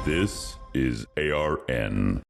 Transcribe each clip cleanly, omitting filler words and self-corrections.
This is ARN.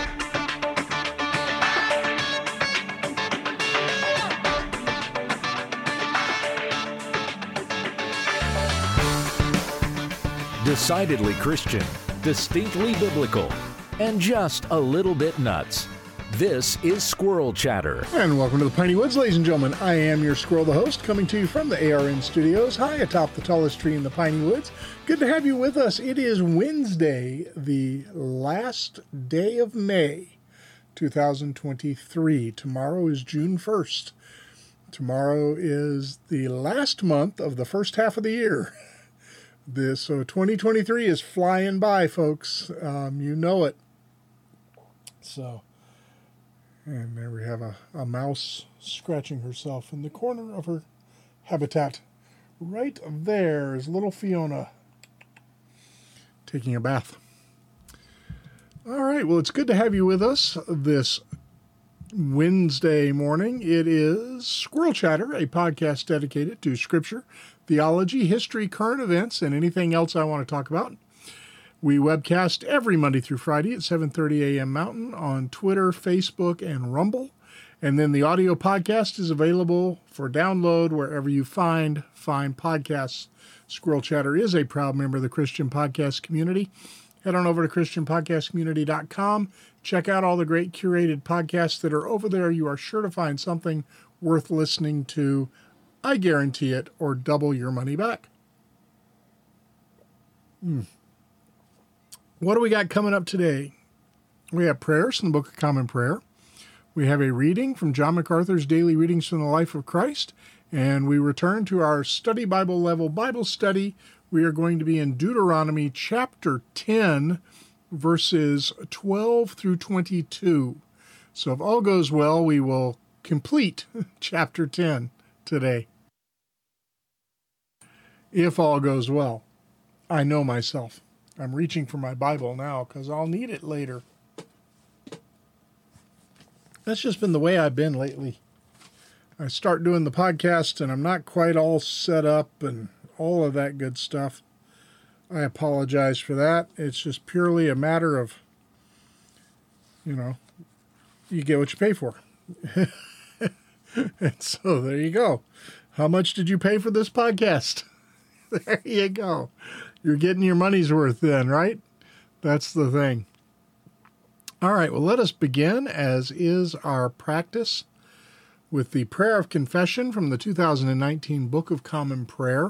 Decidedly Christian, distinctly biblical, and just a little bit nuts. This is Squirrel Chatter. And welcome to the Piney Woods, ladies and gentlemen. I am your squirrel, the host, coming to you from the ARN studios, high atop the tallest tree in the Piney Woods. Good to have you with us. It is Wednesday, the last day of May, 2023. Tomorrow is June 1st. Tomorrow is the last month of the first half of the year. So 2023 is flying by, folks. You know it. So, and there we have a mouse scratching herself in the corner of her habitat. Right there is little Fiona taking a bath. All right, well, it's good to have you with us this Wednesday morning. It is Squirrel Chatter, a podcast dedicated to scripture, theology, history, current events, and anything else I want to talk about. We webcast every Monday through Friday at 7:30 a.m. Mountain on Twitter, Facebook, and Rumble. And then the audio podcast is available for download wherever you find podcasts. Squirrel Chatter is a proud member of the Christian Podcast Community. Head on over to ChristianPodcastCommunity.com. Check out all the great curated podcasts that are over there. You are sure to find something worth listening to. I guarantee it, or double your money back. What do we got coming up today? We have prayers from the Book of Common Prayer. We have a reading from John MacArthur's Daily Readings from the Life of Christ. And we return to our study Bible level Bible study. We are going to be in Deuteronomy chapter 10, verses 12 through 22. So if all goes well, we will complete chapter 10 today. If all goes well. I know myself. I'm reaching for my Bible now because I'll need it later. That's just been the way I've been lately. I start doing the podcast and I'm not quite all set up and all of that good stuff. I apologize for that. It's just purely a matter of, you get what you pay for. And so there you go. How much did you pay for this podcast? There you go. You're getting your money's worth then, right? That's the thing. All right, well, let us begin, as is our practice, with the prayer of confession from the 2019 Book of Common Prayer.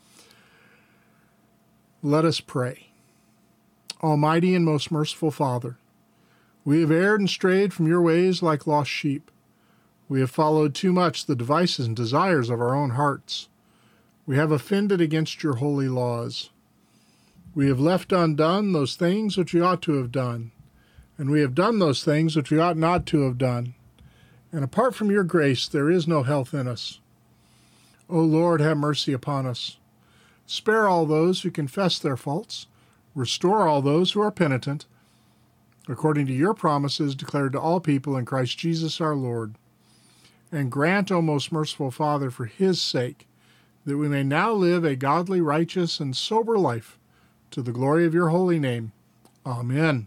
Let us pray. Almighty and most merciful Father, we have erred and strayed from your ways like lost sheep. We have followed too much the devices and desires of our own hearts. We have offended against your holy laws. We have left undone those things which we ought to have done, and we have done those things which we ought not to have done. And apart from your grace, there is no health in us. O Lord, have mercy upon us. Spare all those who confess their faults. Restore all those who are penitent, according to your promises declared to all people in Christ Jesus our Lord. And grant, O most merciful Father, for his sake, that we may now live a godly, righteous, and sober life, to the glory of your holy name. Amen.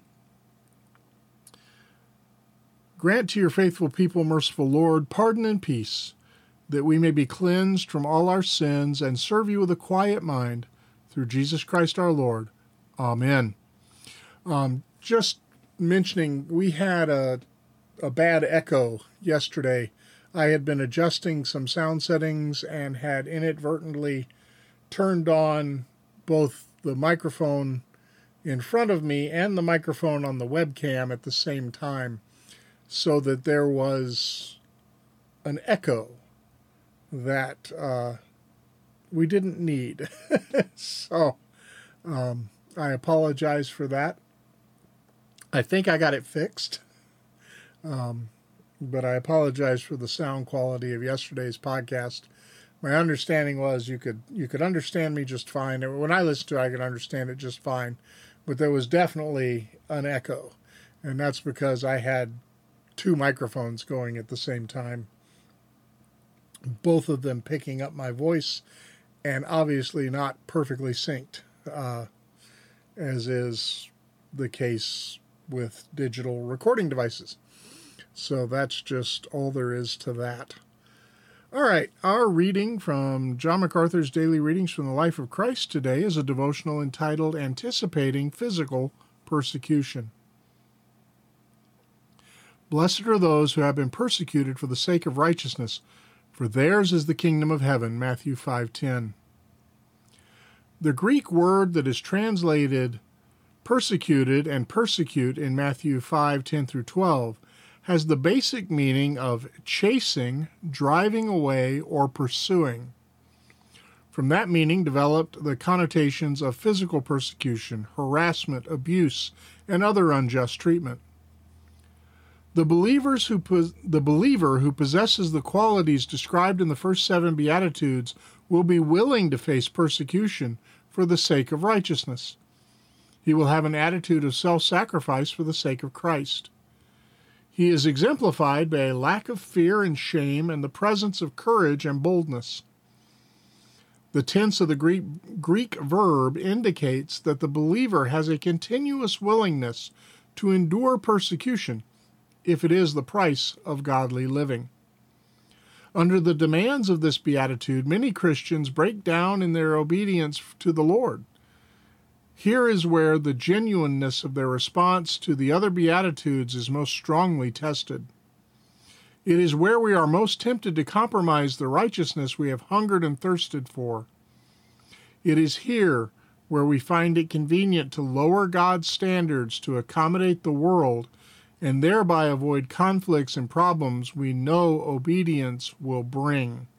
Grant to your faithful people, merciful Lord, pardon and peace, that we may be cleansed from all our sins and serve you with a quiet mind, through Jesus Christ our Lord. Amen. Just mentioning, we had a bad echo yesterday. I had been adjusting some sound settings and had inadvertently turned on both the microphone in front of me and the microphone on the webcam at the same time, so that there was an echo that we didn't need. So I apologize for that. I think I got it fixed. But I apologize for the sound quality of yesterday's podcast. My understanding was you could understand me just fine. When I listened to it, I could understand it just fine. But there was definitely an echo. And that's because I had two microphones going at the same time. Both of them picking up my voice and obviously not perfectly synced, as is the case with digital recording devices. So that's just all there is to that. All right, our reading from John MacArthur's Daily Readings from the Life of Christ today is a devotional entitled Anticipating Physical Persecution. Blessed are those who have been persecuted for the sake of righteousness, for theirs is the kingdom of heaven. Matthew 5:10. The Greek word that is translated persecuted and persecute in Matthew 5:10 through 12 has the basic meaning of chasing, driving away, or pursuing. From that meaning developed the connotations of physical persecution, harassment, abuse, and other unjust treatment. The believer who possesses the qualities described in the first 7 Beatitudes will be willing to face persecution for the sake of righteousness. He will have an attitude of self-sacrifice for the sake of Christ. He is exemplified by a lack of fear and shame and the presence of courage and boldness. The tense of the Greek verb indicates that the believer has a continuous willingness to endure persecution if it is the price of godly living. Under the demands of this beatitude, many Christians break down in their obedience to the Lord. Here is where the genuineness of their response to the other Beatitudes is most strongly tested. It is where we are most tempted to compromise the righteousness we have hungered and thirsted for. It is here where we find it convenient to lower God's standards to accommodate the world and thereby avoid conflicts and problems we know obedience will bring.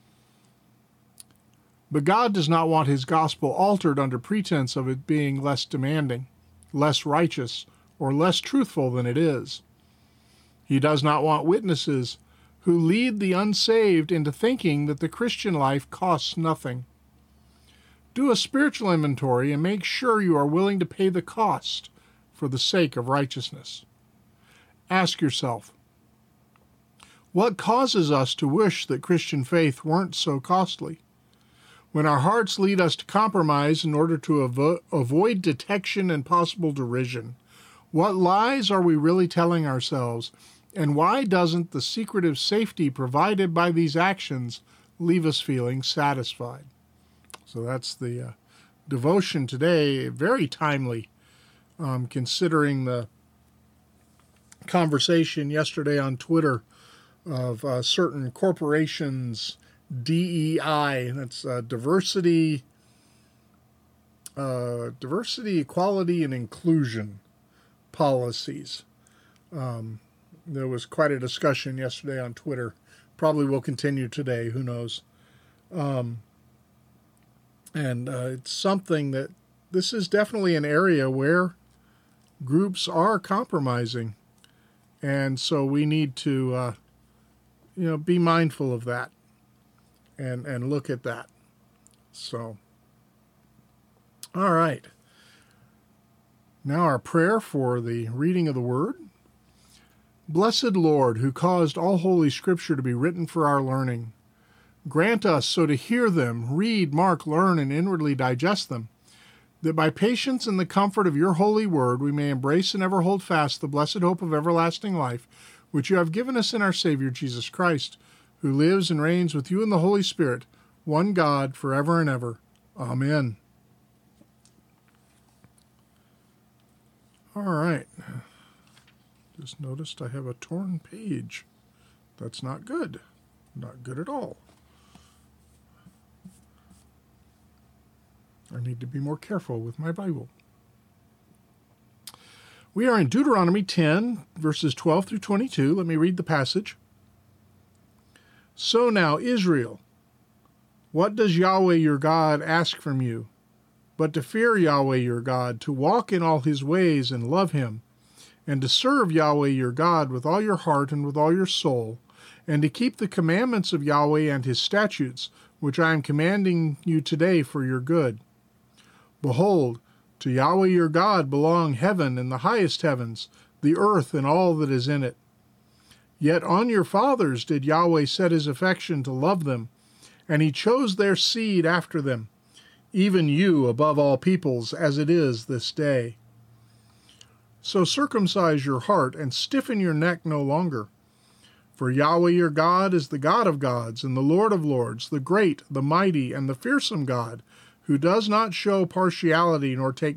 But God does not want his gospel altered under pretense of it being less demanding, less righteous, or less truthful than it is. He does not want witnesses who lead the unsaved into thinking that the Christian life costs nothing. Do a spiritual inventory and make sure you are willing to pay the cost for the sake of righteousness. Ask yourself, what causes us to wish that Christian faith weren't so costly? When our hearts lead us to compromise in order to avoid detection and possible derision, what lies are we really telling ourselves, and why doesn't the secretive safety provided by these actions leave us feeling satisfied? So that's the devotion today, very timely, considering the conversation yesterday on Twitter of certain corporations' DEI, that's diversity, equality, and inclusion policies. There was quite a discussion yesterday on Twitter. Probably will continue today, who knows. It's something that this is definitely an area where groups are compromising. And so we need to, be mindful of that. And look at that. So, all right. Now our prayer for the reading of the Word. Blessed Lord, who caused all Holy Scripture to be written for our learning, grant us so to hear them, read, mark, learn, and inwardly digest them, that by patience and the comfort of your holy word we may embrace and ever hold fast the blessed hope of everlasting life, which you have given us in our Savior Jesus Christ, who lives and reigns with you in the Holy Spirit, one God, forever and ever. Amen. All right. Just noticed I have a torn page. That's not good. Not good at all. I need to be more careful with my Bible. We are in Deuteronomy 10, verses 12 through 22. Let me read the passage. So now, Israel, what does Yahweh your God ask from you? But to fear Yahweh your God, to walk in all his ways and love him, and to serve Yahweh your God with all your heart and with all your soul, and to keep the commandments of Yahweh and his statutes, which I am commanding you today for your good. Behold, to Yahweh your God belong heaven and the highest heavens, the earth and all that is in it. Yet on your fathers did Yahweh set his affection to love them, and he chose their seed after them, even you above all peoples, as it is this day. So circumcise your heart and stiffen your neck no longer. For Yahweh your God is the God of gods and the Lord of lords, the great, the mighty, and the fearsome God, who does not show partiality nor take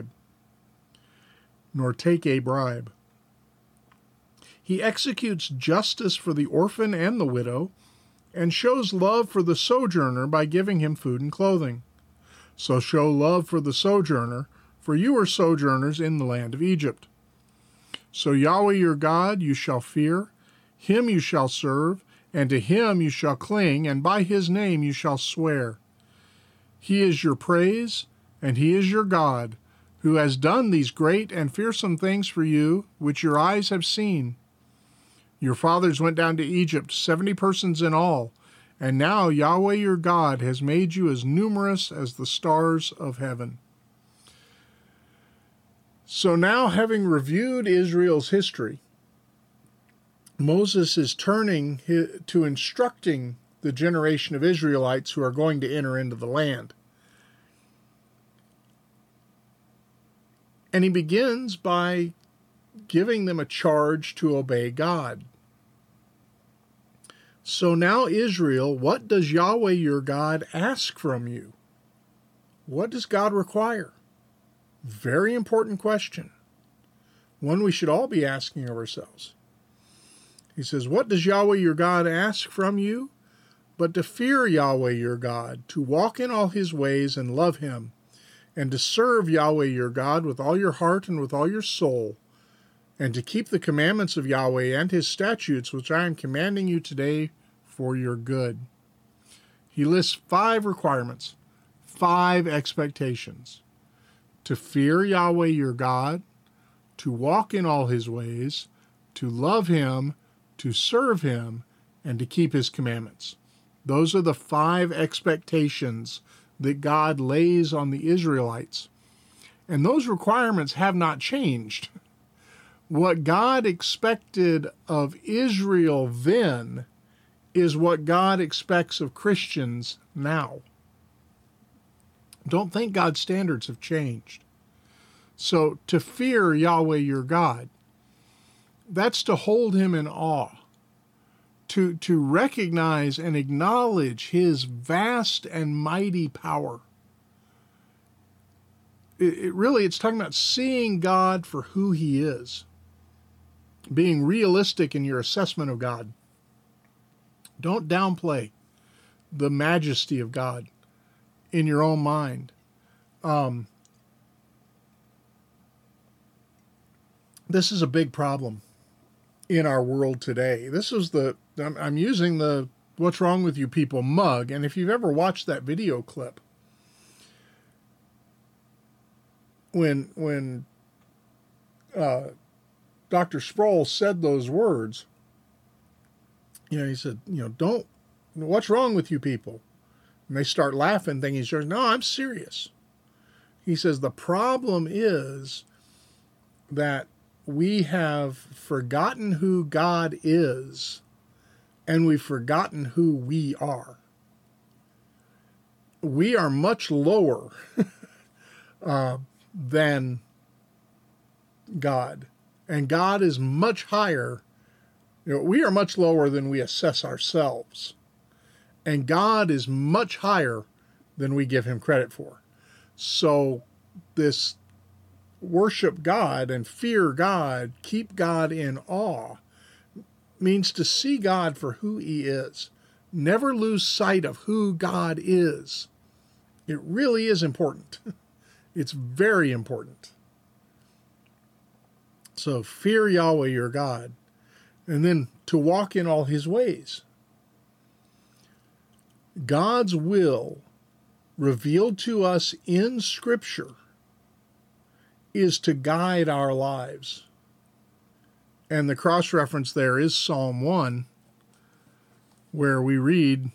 a bribe. He executes justice for the orphan and the widow, and shows love for the sojourner by giving him food and clothing. So show love for the sojourner, for you are sojourners in the land of Egypt. So Yahweh your God you shall fear, him you shall serve, and to him you shall cling, and by his name you shall swear. He is your praise, and he is your God, who has done these great and fearsome things for you, which your eyes have seen. Your fathers went down to Egypt, 70 persons in all, and now Yahweh your God has made you as numerous as the stars of heaven. So now, having reviewed Israel's history, Moses is turning to instructing the generation of Israelites who are going to enter into the land. And he begins by giving them a charge to obey God. So now, Israel, what does Yahweh your God ask from you? What does God require? Very important question. One we should all be asking of ourselves. He says, what does Yahweh your God ask from you? But to fear Yahweh your God, to walk in all his ways and love him, and to serve Yahweh your God with all your heart and with all your soul, and to keep the commandments of Yahweh and his statutes, which I am commanding you today for your good. He lists 5 requirements, 5 expectations. To fear Yahweh your God, to walk in all his ways, to love him, to serve him, and to keep his commandments. Those are the 5 expectations that God lays on the Israelites. And those requirements have not changed. What God expected of Israel then is what God expects of Christians now. Don't think God's standards have changed. So to fear Yahweh your God, that's to hold him in awe, to recognize and acknowledge his vast and mighty power. It's talking about seeing God for who he is, being realistic in your assessment of God. Don't downplay the majesty of God in your own mind. This is a big problem in our world today. I'm using the What's Wrong With You People mug, and if you've ever watched that video clip, when Dr. Sproul said those words, he said, what's wrong with you people? And they start laughing, thinking, no, I'm serious. He says, the problem is that we have forgotten who God is, and we've forgotten who we are. We are much lower than God, and God is much higher. We are much lower than we assess ourselves, and God is much higher than we give him credit for. So this worship God and fear God, keep God in awe, means to see God for who he is. Never lose sight of who God is. It really is important. It's very important. So fear Yahweh your God, and then to walk in all his ways. God's will revealed to us in Scripture is to guide our lives. And the cross-reference there is Psalm 1, where we read,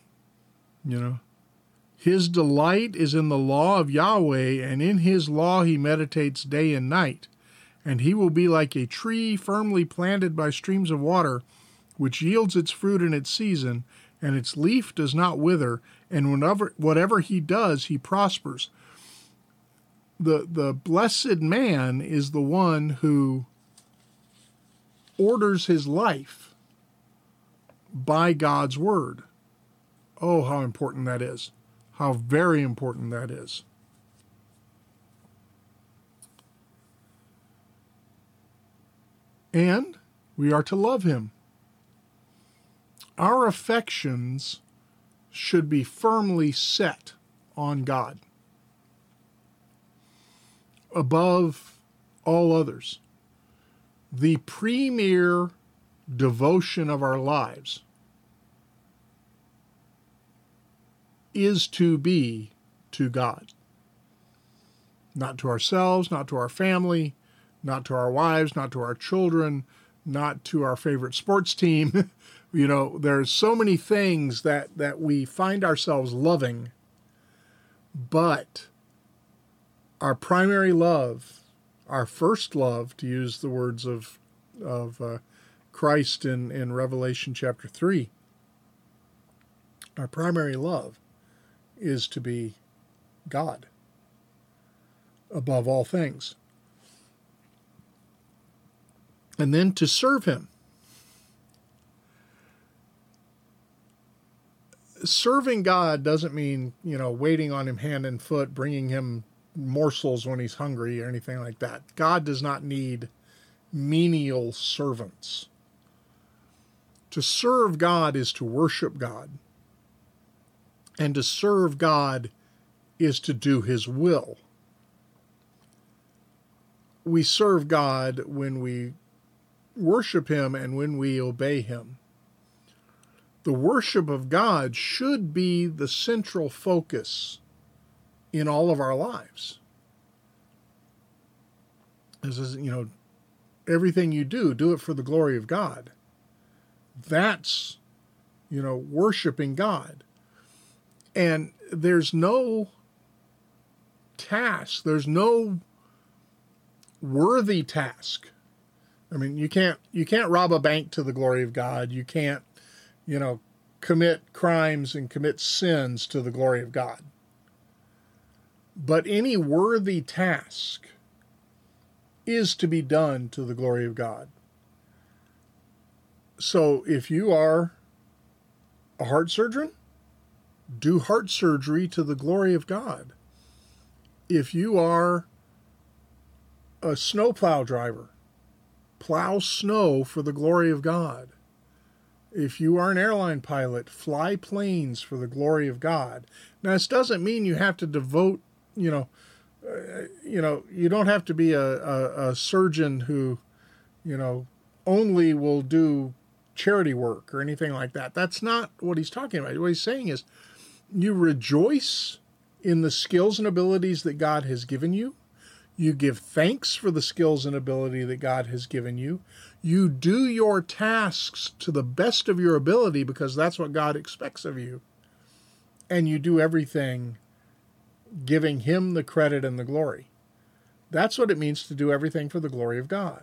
his delight is in the law of Yahweh, and in his law he meditates day and night. And he will be like a tree firmly planted by streams of water, which yields its fruit in its season, and its leaf does not wither, and whatever he does, he prospers. the blessed man is the one who orders his life by God's word. Oh, how important that is. How very important that is. And we are to love him. Our affections should be firmly set on God above all others. The premier devotion of our lives is to be to God. Not to ourselves, not to our family, not to our wives, not to our children, not to our favorite sports team. You know, there's so many things that we find ourselves loving, but our primary love, our first love, to use the words of Christ in Revelation chapter 3, our primary love is to be God above all things. And then to serve him. Serving God doesn't mean, waiting on him hand and foot, bringing him morsels when he's hungry or anything like that. God does not need menial servants. To serve God is to worship God. And to serve God is to do his will. We serve God when we worship him and when we obey him. The worship of God should be the central focus in all of our lives. This is, everything you do it for the glory of God. That's, worshiping God. And there's no task, there's no worthy task. I mean, you can't rob a bank to the glory of God. You can't, commit crimes and commit sins to the glory of God. But any worthy task is to be done to the glory of God. So if you are a heart surgeon, do heart surgery to the glory of God. If you are a snowplow driver, plow snow for the glory of God. If you are an airline pilot, fly planes for the glory of God. Now, this doesn't mean you have to devote, you don't have to be a surgeon who, only will do charity work or anything like that. That's not what he's talking about. What he's saying is you rejoice in the skills and abilities that God has given you. You give thanks for the skills and ability that God has given you. You do your tasks to the best of your ability because that's what God expects of you. And you do everything giving him the credit and the glory. That's what it means to do everything for the glory of God.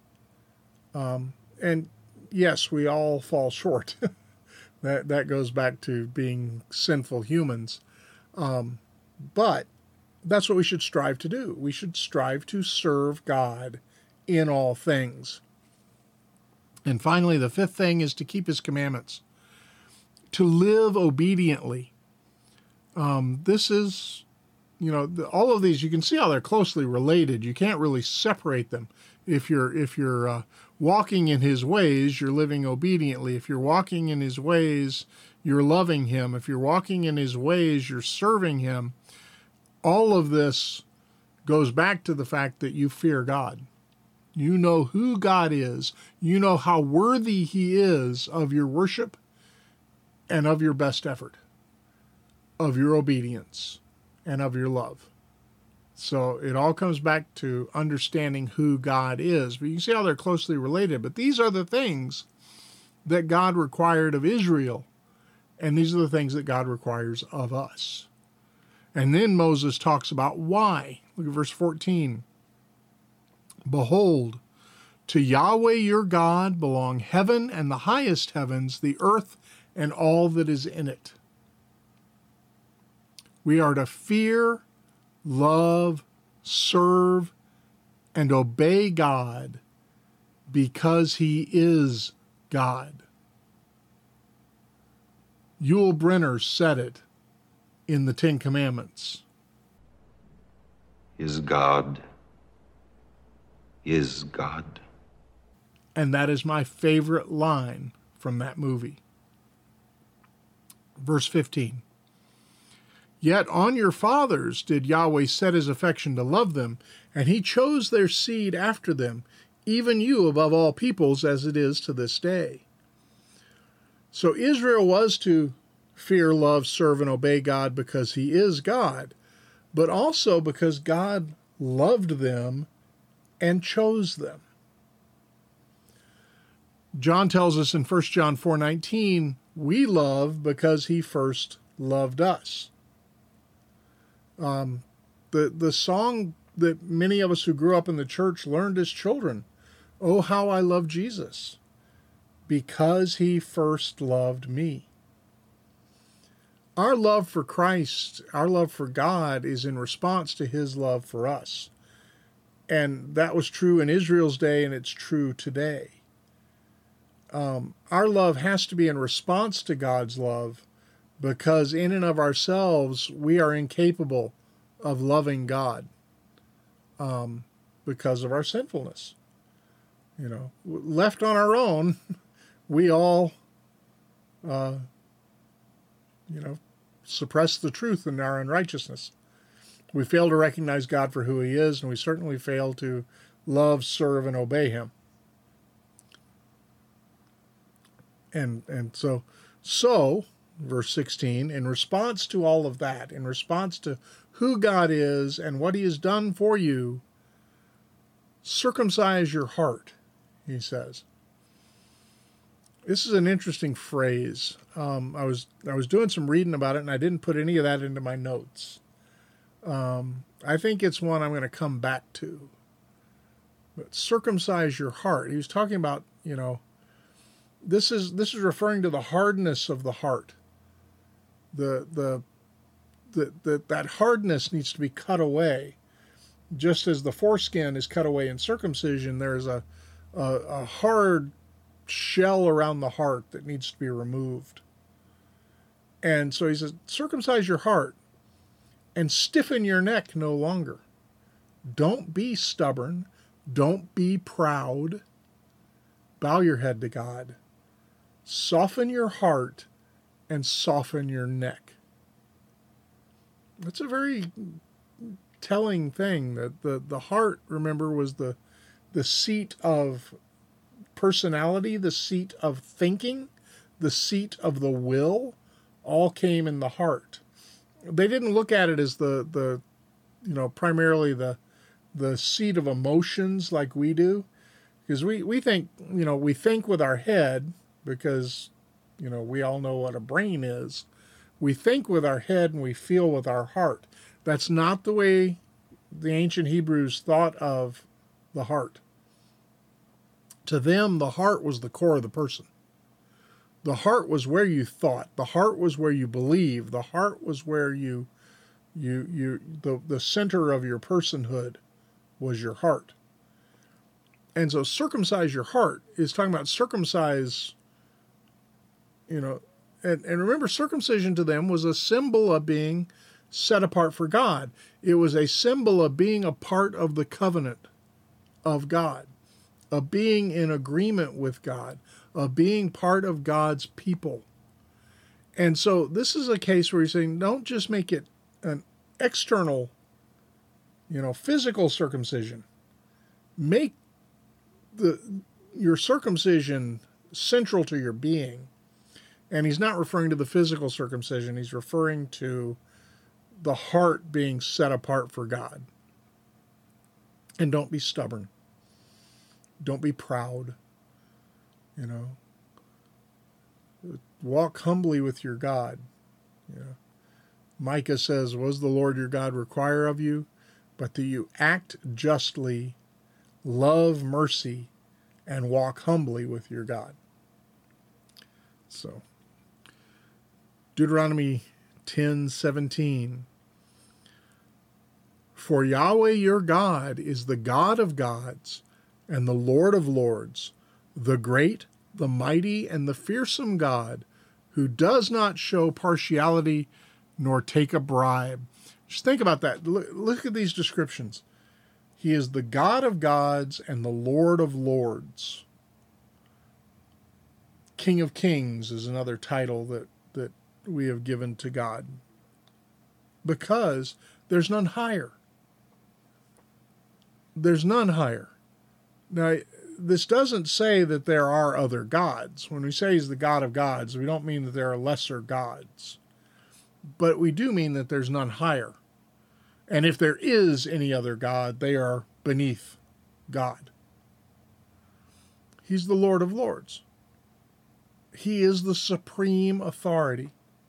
And yes, we all fall short. That goes back to being sinful humans. But that's what we should strive to do. We should strive to serve God in all things. And finally, the fifth thing is to keep his commandments, to live obediently. This is, all of these, you can see how they're closely related. You can't really separate them. If you're walking in his ways, you're living obediently. If you're walking in his ways, you're loving him. If you're walking in his ways, you're serving him. All of this goes back to the fact that you fear God. You know who God is. You know how worthy he is of your worship and of your best effort, of your obedience and of your love. So it all comes back to understanding who God is. But you can see how they're closely related. But these are the things that God required of Israel. And these are the things that God requires of us. And then Moses talks about why. Look at verse 14. Behold, to Yahweh your God belong heaven and the highest heavens, the earth and all that is in it. We are to fear, love, serve, and obey God because he is God. Yul Brynner said it in the Ten Commandments. Is God is God. And that is my favorite line from that movie. Verse 15. Yet on your fathers did Yahweh set his affection to love them, and he chose their seed after them, even you above all peoples, as it is to this day. So Israel was to fear, love, serve, and obey God because he is God, but also because God loved them and chose them. John tells us in 1 John 4:19, we love because he first loved us. The song that many of us who grew up in the church learned as children, "Oh, how I love Jesus, because he first loved me." Our love for Christ, our love for God, is in response to his love for us. And that was true in Israel's day, and it's true today. Our love has to be in response to God's love, because in and of ourselves, we are incapable of loving God because of our sinfulness. You know, left on our own, we all, suppress the truth in our unrighteousness. We fail to recognize God for who he is, and we certainly fail to love, serve, and obey him. And so, verse 16, in response to all of that, in response to who God is and what he has done for you, circumcise your heart, he says. This is an interesting phrase. I was doing some reading about it, and I didn't put any of that into my notes. I think it's one I'm going to come back to. But circumcise your heart. He was talking about, this is referring to the hardness of the heart. That hardness needs to be cut away. Just as the foreskin is cut away in circumcision, there's a hard shell around the heart that needs to be removed. And so he says, circumcise your heart and stiffen your neck no longer. Don't be stubborn. Don't be proud. Bow your head to God. Soften your heart and soften your neck. That's a very telling thing, that the heart, remember, was the seat of personality, the seat of thinking, the seat of the will, all came in the heart. They didn't look at it as the primarily the seat of emotions like we do, because we think, we think with our head, because, we all know what a brain is. We think with our head and we feel with our heart. That's not the way the ancient Hebrews thought of the heart. To them, the heart was the core of the person. The heart was where you thought. The heart was where you believed. The heart was where the center of your personhood was your heart. And so circumcise your heart is talking about circumcise, and remember, circumcision to them was a symbol of being set apart for God. It was a symbol of being a part of the covenant of God, of being in agreement with God, of being part of God's people. And so this is a case where he's saying, don't just make it an external, physical circumcision. Make your circumcision central to your being. And he's not referring to the physical circumcision. He's referring to the heart being set apart for God. And don't be stubborn. Don't be proud. Walk humbly with your God. Micah says, "Was the Lord your God require of you? But that you act justly, love mercy, and walk humbly with your God." So, Deuteronomy 10:17. For Yahweh your God is the God of gods and the Lord of lords, the great, the mighty, and the fearsome God, who does not show partiality nor take a bribe. Just think about that. Look at these descriptions. He is the God of gods and the Lord of lords. King of kings is another title that we have given to God, because there's none higher. There's none higher. Now, this doesn't say that there are other gods. When we say he's the God of gods, we don't mean that there are lesser gods. But we do mean that there's none higher. And if there is any other god, they are beneath God. He's the Lord of lords. He is the supreme authority.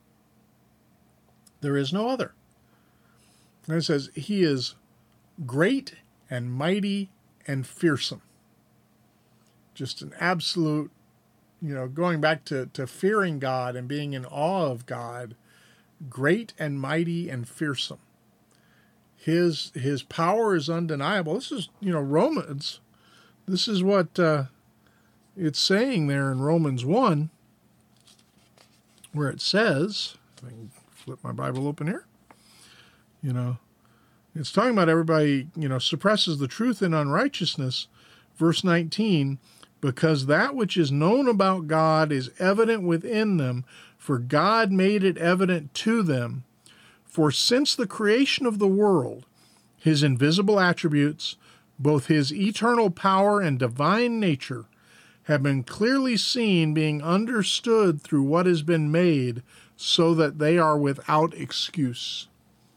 There is no other. And it says, he is great and mighty and fearsome. Just an absolute, going back to fearing God and being in awe of God, great and mighty and fearsome. His power is undeniable. This is, Romans. This is what it's saying there in Romans 1, where it says, I can flip my Bible open here. It's talking about everybody, suppresses the truth in unrighteousness. Verse 19, because that which is known about God is evident within them, for God made it evident to them. For since the creation of the world, his invisible attributes, both his eternal power and divine nature, have been clearly seen, being understood through what has been made, so that they are without excuse.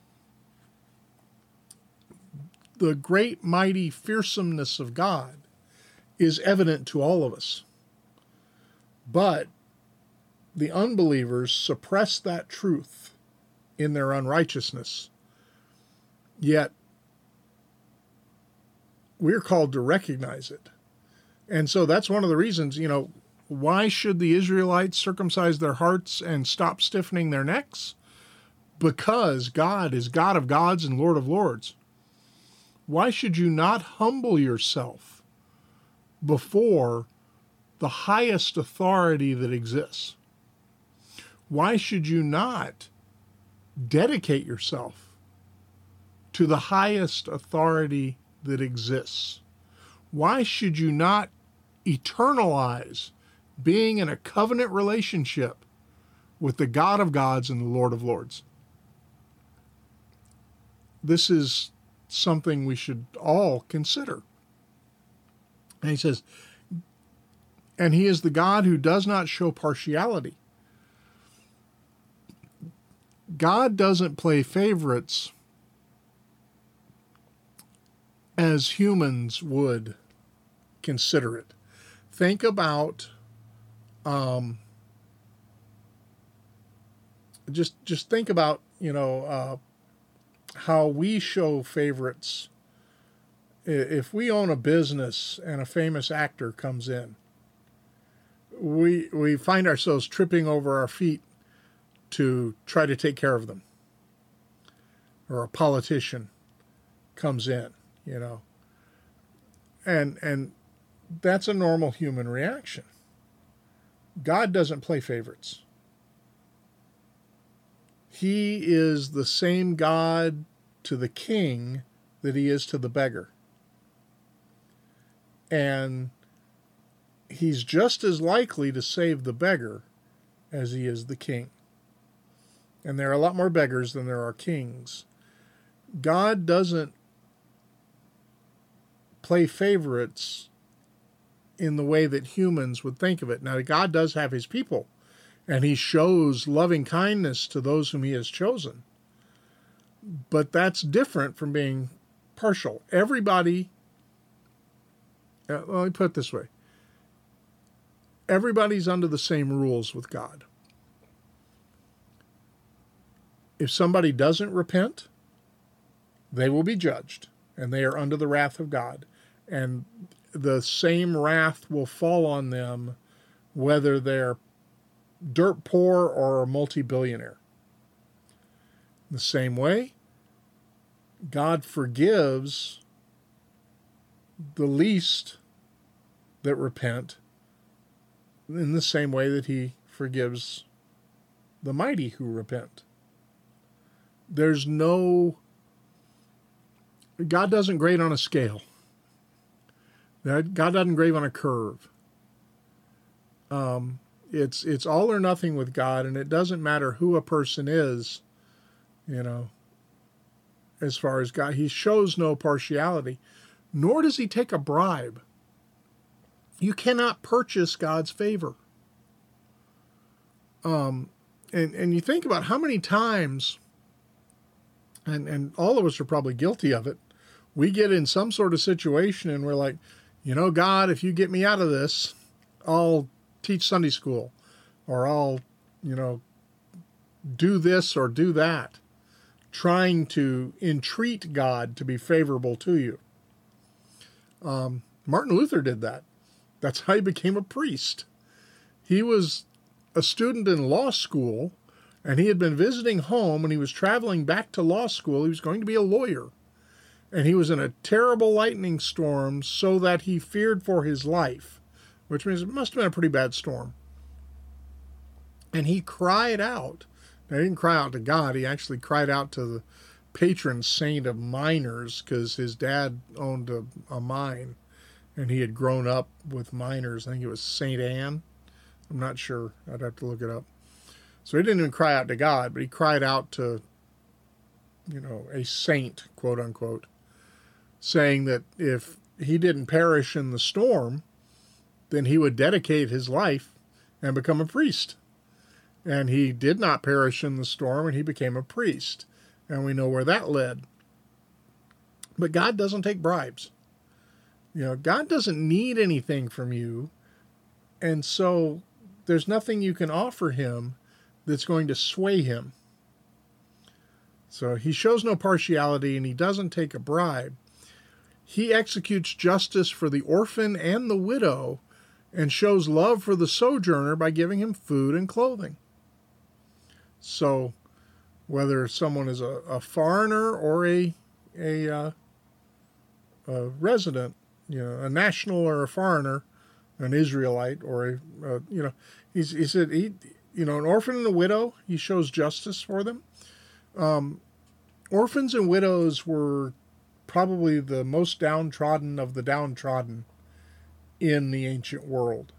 The great, mighty fearsomeness of God is evident to all of us. But the unbelievers suppress that truth in their unrighteousness. Yet, we're called to recognize it. And so that's one of the reasons, why should the Israelites circumcise their hearts and stop stiffening their necks? Because God is God of gods and Lord of lords. Why should you not humble yourself before the highest authority that exists? Why should you not dedicate yourself to the highest authority that exists? Why should you not eternalize being in a covenant relationship with the God of gods and the Lord of lords? This is something we should all consider. And he says, and he is the God who does not show partiality. God doesn't play favorites as humans would consider it. Think about just think about how we show favorites. If we own a business and a famous actor comes in, we find ourselves tripping over our feet to try to take care of them. Or a politician comes in, and that's a normal human reaction. God doesn't play favorites. He is the same God to the king that he is to the beggar. And he's just as likely to save the beggar as he is the king. And there are a lot more beggars than there are kings. God doesn't play favorites in the way that humans would think of it. Now, God does have his people, and he shows loving kindness to those whom he has chosen. But that's different from being partial. Everybody, let me put it this way. Everybody's under the same rules with God. If somebody doesn't repent, they will be judged, and they are under the wrath of God. And the same wrath will fall on them whether they're dirt poor or a multi-billionaire. The same way, God forgives the least that repent in the same way that he forgives the mighty who repent. There's no... God doesn't grade on a scale. God doesn't grade on a curve. It's all or nothing with God, and it doesn't matter who a person is, as far as God. He shows no partiality, nor does he take a bribe. You cannot purchase God's favor. And you think about how many times, and all of us are probably guilty of it, we get in some sort of situation and we're like, God, if you get me out of this, I'll teach Sunday school, or I'll, do this or do that, trying to entreat God to be favorable to you. Martin Luther did that. That's how he became a priest. He was a student in law school, and he had been visiting home, and he was traveling back to law school. He was going to be a lawyer. And he was in a terrible lightning storm so that he feared for his life, which means it must have been a pretty bad storm. And he cried out. Now, he didn't cry out to God. He actually cried out to the patron saint of miners, because his dad owned a mine, and he had grown up with miners. I think it was St. Anne. I'm not sure. I'd have to look it up. So he didn't even cry out to God, but he cried out to, a saint, quote unquote, saying that if he didn't perish in the storm, then he would dedicate his life and become a priest. And he did not perish in the storm, and he became a priest. And we know where that led. But God doesn't take bribes. God doesn't need anything from you. And so there's nothing you can offer him that's going to sway him. So he shows no partiality, and he doesn't take a bribe. He executes justice for the orphan and the widow, and shows love for the sojourner by giving him food and clothing. So whether someone is a foreigner or a resident, a national or a foreigner, an Israelite or he said an orphan and a widow, he shows justice for them. Orphans and widows were probably the most downtrodden of the downtrodden in the ancient world.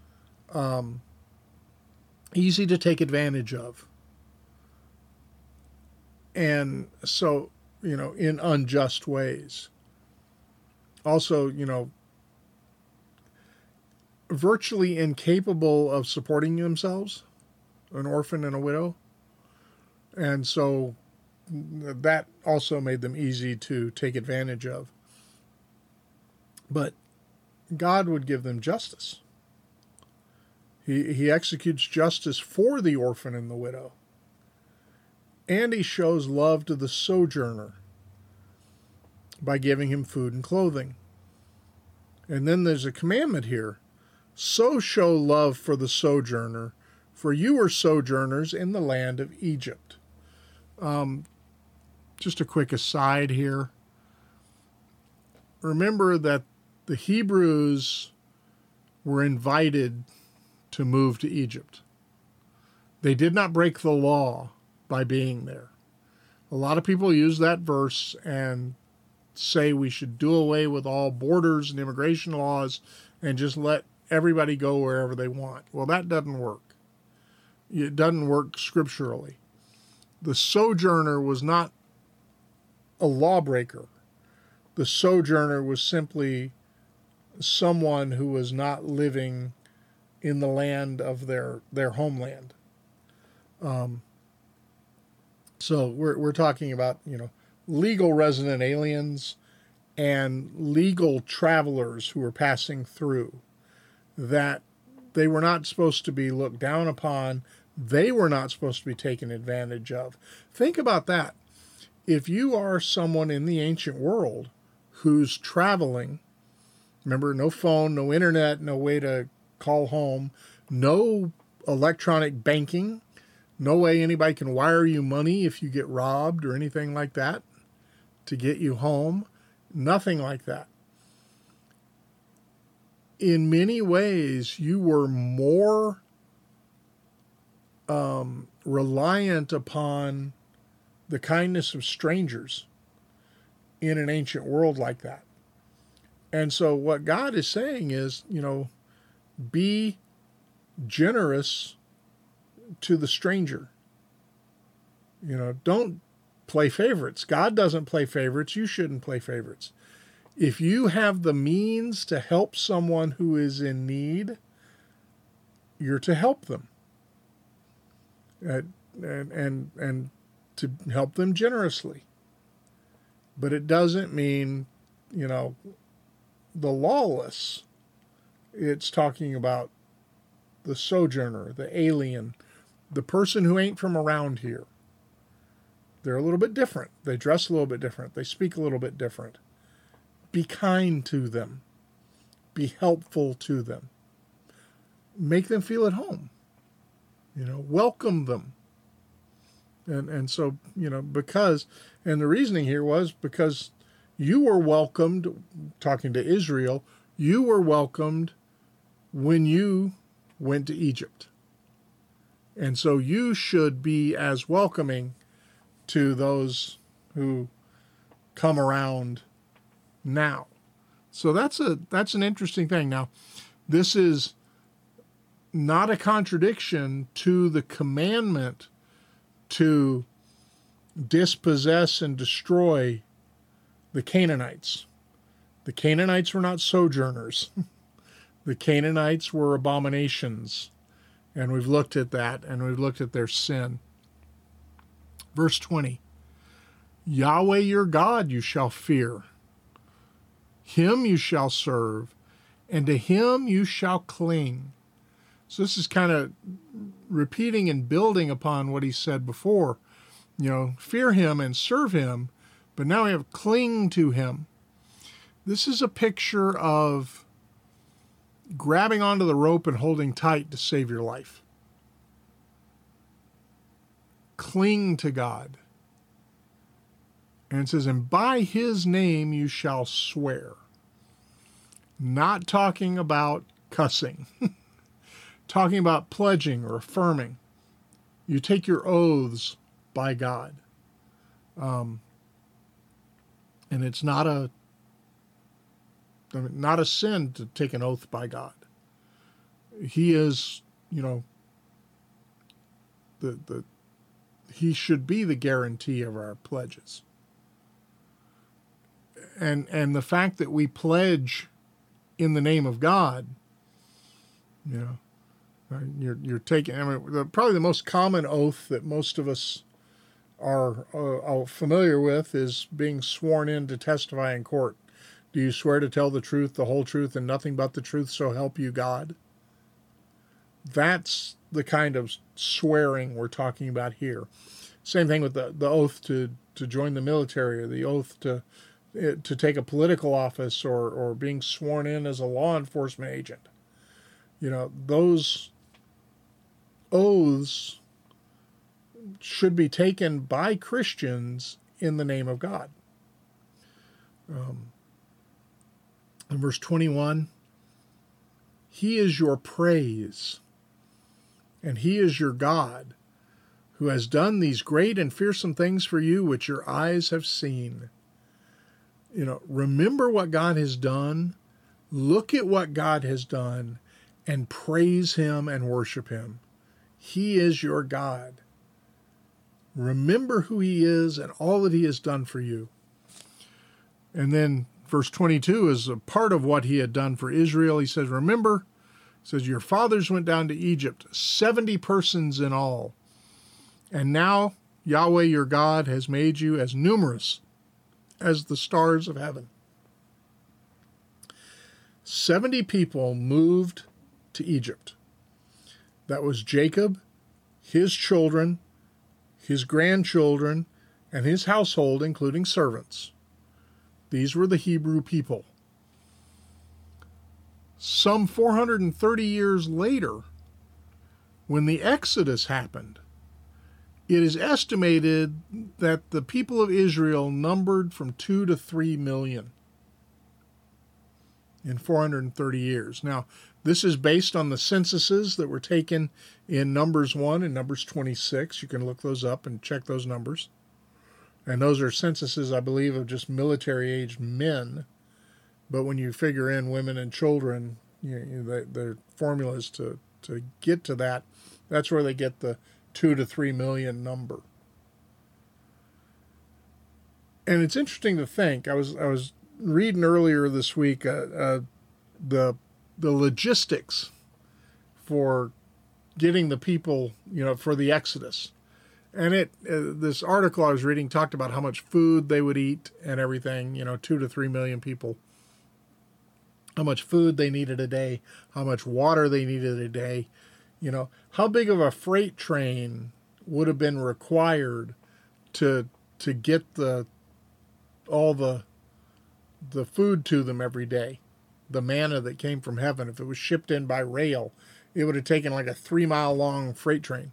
Easy to take advantage of. And so, in unjust ways. Also, virtually incapable of supporting themselves, an orphan and a widow. And so that also made them easy to take advantage of. But God would give them justice. He executes justice for the orphan and the widow. And he shows love to the sojourner by giving him food and clothing. And then there's a commandment here. So show love for the sojourner, for you are sojourners in the land of Egypt. Just a quick aside here. Remember that the Hebrews were invited to move to Egypt. They did not break the law by being there. A lot of people use that verse and say we should do away with all borders and immigration laws and just let everybody go wherever they want. Well, that doesn't work. It doesn't work scripturally. The sojourner was not a lawbreaker. The sojourner was simply someone who was not living in the land of their homeland. So we're talking about, legal resident aliens and legal travelers who were passing through, that they were not supposed to be looked down upon. They were not supposed to be taken advantage of. Think about that. If you are someone in the ancient world who's traveling, remember, no phone, no internet, no way to call home, no electronic banking, no way anybody can wire you money if you get robbed or anything like that. to get you home. Nothing like that. In many ways, you were more reliant upon the kindness of strangers in an ancient world like that. And so what God is saying is, be generous to the stranger. Don't play favorites. God doesn't play favorites. You shouldn't play favorites. If you have the means to help someone who is in need, you're to help them. And to help them generously. But it doesn't mean, the lawless. It's talking about the sojourner, the alien, the person who ain't from around here. They're a little bit different. They dress a little bit different. They speak a little bit different. Be kind to them. Be helpful to them. Make them feel at home. Welcome them. And so, because, and the reasoning here was because you were welcomed, talking to Israel, you were welcomed when you went to Egypt. And so you should be as welcoming to those who come around now. So that's an interesting thing. Now, this is not a contradiction to the commandment to dispossess and destroy the Canaanites. The Canaanites were not sojourners. The Canaanites were abominations. And we've looked at that, and we've looked at their sin. Verse 20, Yahweh your God you shall fear. Him you shall serve, and to him you shall cling. So this is kind of repeating and building upon what he said before. Fear him and serve him, but now we have cling to him. This is a picture of grabbing onto the rope and holding tight to save your life. Cling to God. And it says, and by his name you shall swear. Not talking about cussing. Talking about pledging or affirming. You take your oaths by God. And it's not a sin to take an oath by God. He is, he should be the guarantee of our pledges. And the fact that we pledge in the name of God, you're taking, probably the most common oath that most of us are familiar with is being sworn in to testify in court. Do you swear to tell the truth, the whole truth, and nothing but the truth, so help you God? That's the kind of swearing we're talking about here. Same thing with the oath to join the military, or the oath to take a political office, or being sworn in as a law enforcement agent. Those oaths should be taken by Christians in the name of God. In verse 21, he is your praise, and he is your God, who has done these great and fearsome things for you, which your eyes have seen. Remember what God has done, look at what God has done, and praise him and worship him. He is your God. Remember who he is and all that he has done for you. And then verse 22 is a part of what he had done for Israel. He says, remember, he says, your fathers went down to Egypt, 70 persons in all. And now Yahweh your God has made you as numerous as the stars of heaven. 70 people moved to Egypt. That was Jacob, his children, his grandchildren, and his household, including servants. These were the Hebrew people. Some 430 years later, when the Exodus happened, It is estimated that the people of Israel numbered from 2 to 3 million in 430 years. Now, this is based on the censuses that were taken in Numbers 1 and Numbers 26. You can look those up and check those numbers. And those are censuses, I believe, of just military-aged men. But when you figure in women and children, their formulas to get to that, that's where they get the 2 to 3 million number. And it's interesting to think. I was reading earlier this week the logistics for getting the people, for the Exodus. And this article I was reading talked about how much food they would eat and everything, 2 to 3 million people. How much food they needed a day, how much water they needed a day. How big of a freight train would have been required to get all the food to them every day, the manna that came from heaven. If it was shipped in by rail, it would have taken like a 3-mile long freight train.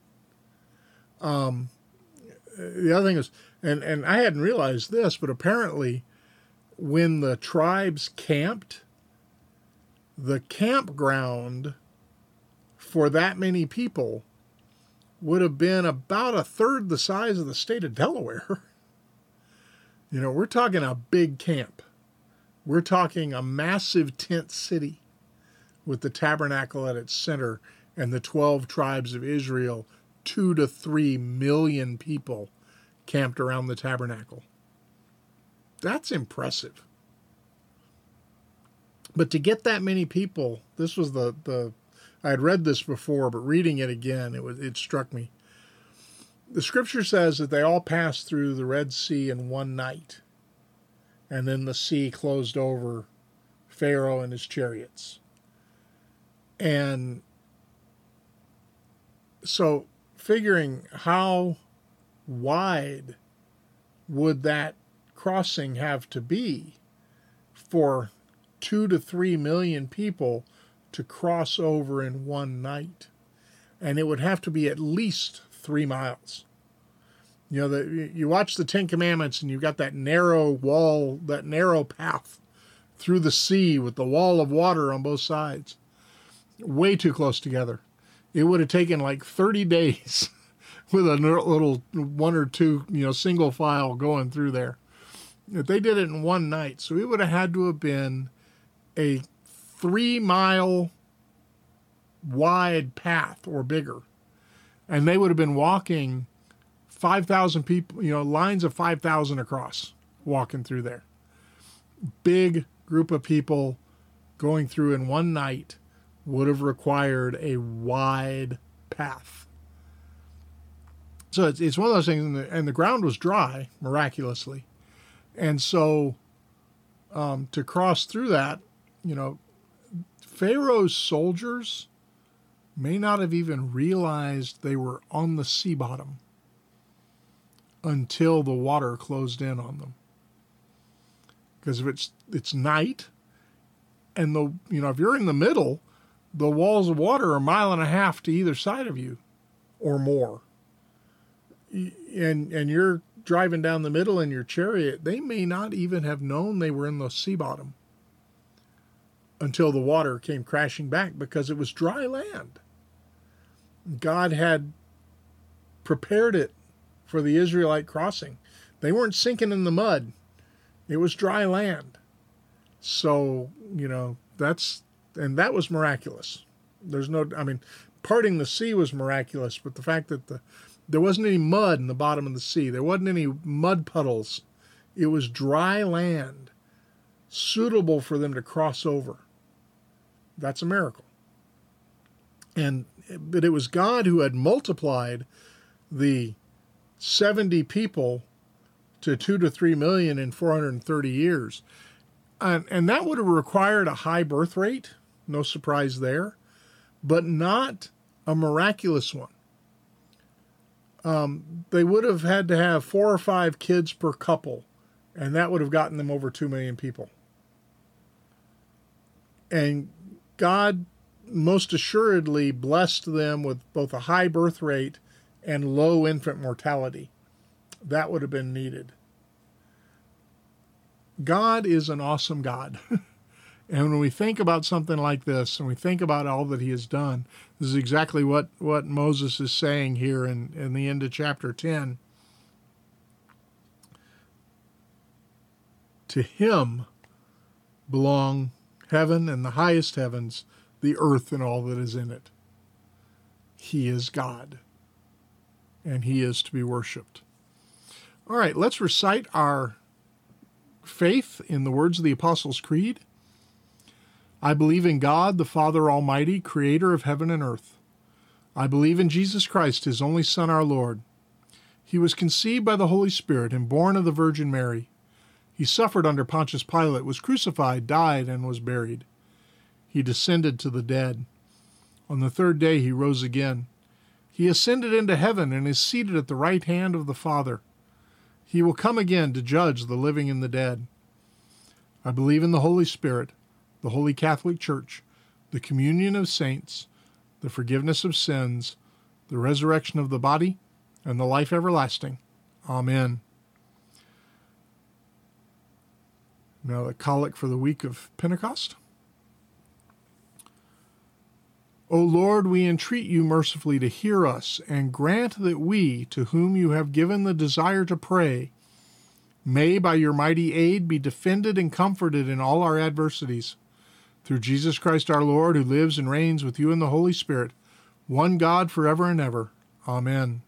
The other thing is, and I hadn't realized this, but apparently when the tribes camped, the campground for that many people would have been about a third the size of the state of Delaware. We're talking a big camp. We're talking a massive tent city with the tabernacle at its center and the 12 tribes of Israel, 2 to 3 million people camped around the tabernacle. That's impressive. But to get that many people, this was I had read this before, but reading it again, it struck me. The scripture says that they all passed through the Red Sea in one night, and then the sea closed over Pharaoh and his chariots. And so figuring how wide would that crossing have to be for 2 to 3 million people to cross over in one night. And it would have to be at least 3 miles. You watch the Ten Commandments and you've got that narrow wall, that narrow path through the sea with the wall of water on both sides. Way too close together. It would have taken like 30 days with a little 1 or 2, single file going through there. If they did it in one night, so it would have had to have been a 3-mile wide path or bigger. And they would have been walking 5,000 people, lines of 5,000 across, walking through there. Big group of people going through in one night would have required a wide path. So it's one of those things, and the ground was dry, miraculously. And so to cross through that, Pharaoh's soldiers may not have even realized they were on the sea bottom until the water closed in on them. Because if it's night, and if you're in the middle, the walls of water are 1.5 miles to either side of you, or more. And you're driving down the middle in your chariot, they may not even have known they were in the sea bottom until the water came crashing back, because it was dry land. God had prepared it for the Israelite crossing. They weren't sinking in the mud. It was dry land. So, that was miraculous. Parting the sea was miraculous, but the fact that there wasn't any mud in the bottom of the sea, there wasn't any mud puddles. It was dry land, suitable for them to cross over. That's a miracle. But it was God who had multiplied the 70 people to 2 to 3 million in 430 years. And that would have required a high birth rate, no surprise there, but not a miraculous one. They would have had to have 4 or 5 kids per couple, and that would have gotten them over 2 million people. And God most assuredly blessed them with both a high birth rate and low infant mortality. That would have been needed. God is an awesome God. And when we think about something like this, and we think about all that he has done, this is exactly what Moses is saying here in the end of chapter 10. To him belong heaven and the highest heavens, the earth and all that is in it. He is God, and he is to be worshipped. All right, let's recite our faith in the words of the Apostles' Creed. I believe in God, the Father Almighty, creator of heaven and earth. I believe in Jesus Christ, his only Son, our Lord. He was conceived by the Holy Spirit and born of the Virgin Mary. He suffered under Pontius Pilate, was crucified, died, and was buried. He descended to the dead. On the third day he rose again. He ascended into heaven and is seated at the right hand of the Father. He will come again to judge the living and the dead. I believe in the Holy Spirit, the Holy Catholic Church, the communion of saints, the forgiveness of sins, the resurrection of the body, and the life everlasting. Amen. Now the collect for the week of Pentecost. O Lord, we entreat you mercifully to hear us, and grant that we, to whom you have given the desire to pray, may by your mighty aid be defended and comforted in all our adversities. Through Jesus Christ our Lord, who lives and reigns with you in the Holy Spirit, one God forever and ever. Amen.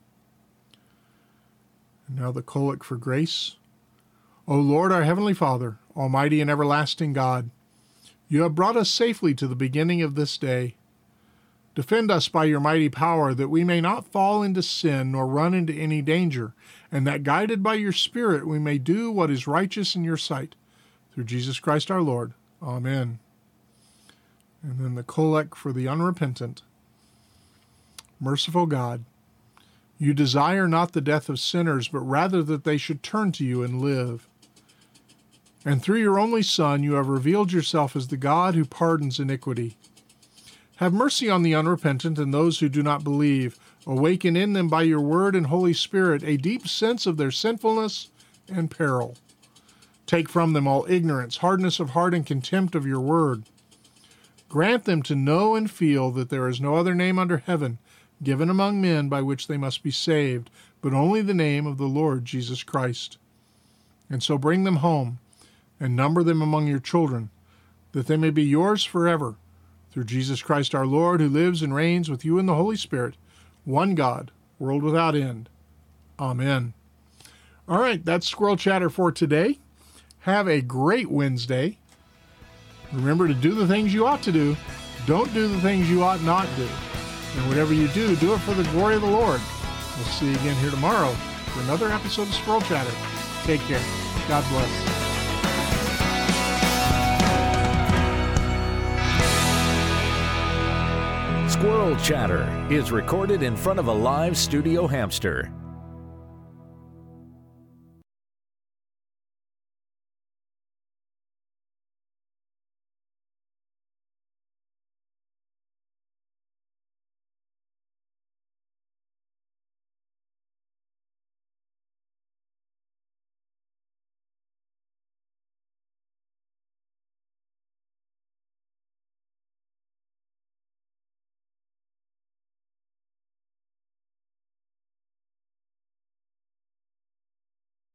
And now the collect for grace. O Lord, our heavenly Father, almighty and everlasting God, you have brought us safely to the beginning of this day. Defend us by your mighty power, that we may not fall into sin nor run into any danger, and that guided by your Spirit we may do what is righteous in your sight. Through Jesus Christ our Lord. Amen. And then the collect for the unrepentant. Merciful God, you desire not the death of sinners, but rather that they should turn to you and live. And through your only Son you have revealed yourself as the God who pardons iniquity. Have mercy on the unrepentant and those who do not believe. Awaken in them by your word and Holy Spirit a deep sense of their sinfulness and peril. Take from them all ignorance, hardness of heart, and contempt of your word. Grant them to know and feel that there is no other name under heaven given among men by which they must be saved, but only the name of the Lord Jesus Christ. And so bring them home and number them among your children, that they may be yours forever. Through Jesus Christ our Lord, who lives and reigns with you in the Holy Spirit, one God, world without end. Amen. All right, that's Squirrel Chatter for today. Have a great Wednesday. Remember to do the things you ought to do. Don't do the things you ought not do. And whatever you do, do it for the glory of the Lord. We'll see you again here tomorrow for another episode of Squirrel Chatter. Take care. God bless. Squirrel Chatter is recorded in front of a live studio hamster.